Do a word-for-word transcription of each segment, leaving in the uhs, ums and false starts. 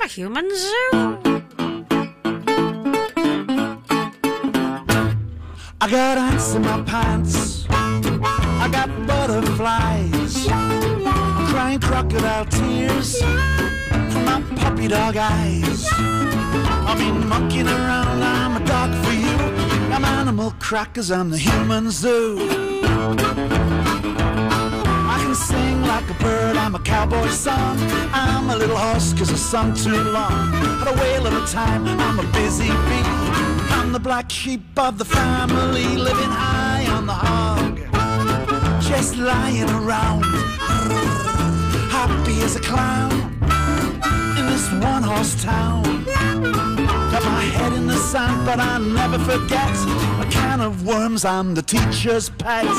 the human zoo. I got ants in my pants, I got butterflies, I'm crying crocodile tears from my puppy dog eyes. I mean monkeying around, I'm a dog for you, I'm animal crackers, I'm the human zoo. I can sing like a bird, I'm a cowboy song, I'm a little horse cause I sung too long. Had a whale of a time, I'm a busy bee, I'm the black sheep of the family, living high on the hog, just lying around, happy as a clown in this one-horse town. Got my head in the sand, but I never forget a can of worms, I'm the teacher's pet.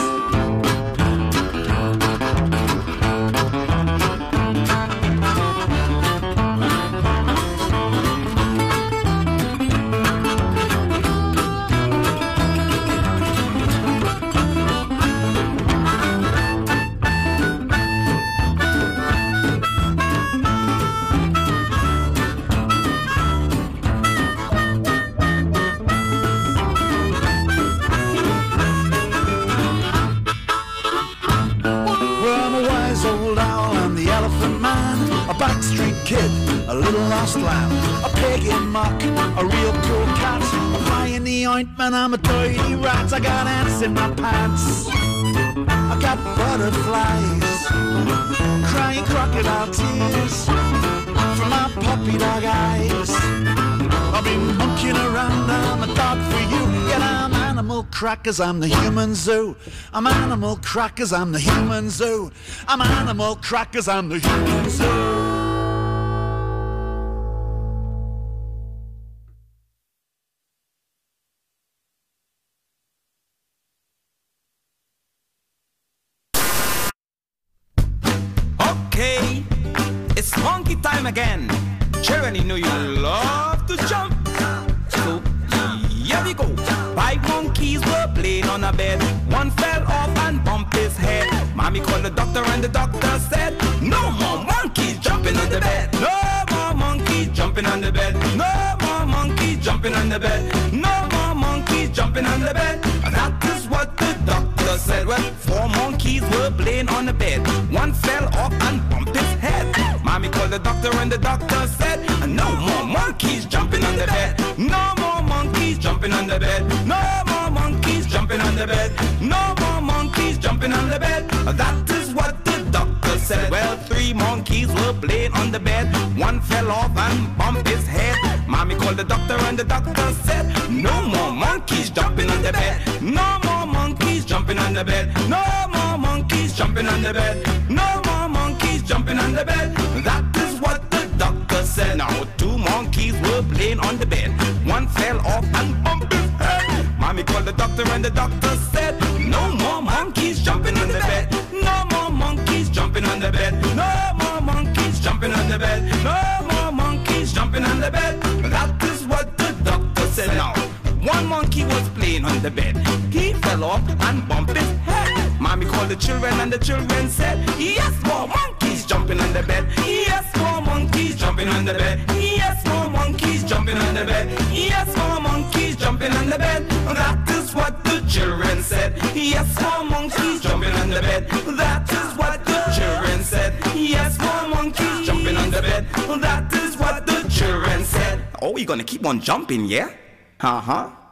Backstreet kid, a little lost lamb, a pig in muck, a real cool cat, a fly in the ointment, I'm a dirty rat. I got ants in my pants, I got butterflies, crying crocodile tears from my puppy dog eyes. I've been monkeying around, I'm a dog for you, yet I'm animal crackers, I'm the human zoo. I'm animal crackers, I'm the human zoo. I'm animal crackers, I'm the human zoo. Okay, it's monkey time again. Children, you know you love to jump. So here we go. Five monkeys were playing on a bed. One fell off and bumped his head. Mommy called the doctor and the doctor said, no more monkeys jumping on the bed. No more monkeys jumping on the bed. No more monkeys jumping on the bed. No more monkeys jumping on the bed. That is what the doctor said. Well, four monkeys were playing on the bed. One fell off and bumped his head. Mommy called the doctor and the doctor said, no more monkeys jumping on the bed. No more monkeys jumping on the bed. No more monkeys jumping on the bed. No more monkeys jumping on the bed. That is what the doctor said. Well, three monkeys were playing on the bed. One fell off and bumped his head. Mommy called the doctor and the doctor said, no more monkeys jumping on the bed. No more monkeys jumping on the bed. No more monkeys jumping on the bed. No more monkeys jumping on the bed. That is what the doctor said. Now two monkeys were playing on the bed. One fell off and bumped his head. Mommy called the doctor and the doctor said, no more monkeys jumping on the bed. No more monkeys jumping on the bed. No more monkeys jumping on the bed. No more monkeys jumping on the bed. That is what the doctor said. Now one monkey was playing on the bed. He fell off and bumped his head. Mommy called the children and the children said, yes, more monkeys jumping on the bed. Yes, more monkeys jumping on the bed. Yes, more monkeys jumping on the bed. Yes, more monkeys jumping on the bed. That is what the children said. Yes, more monkeys jumping on the bed. That is what the children said. Yes, more monkeys jumping on the bed. That is what the children said. Oh, you're gonna keep on jumping, yeah? Uh-huh.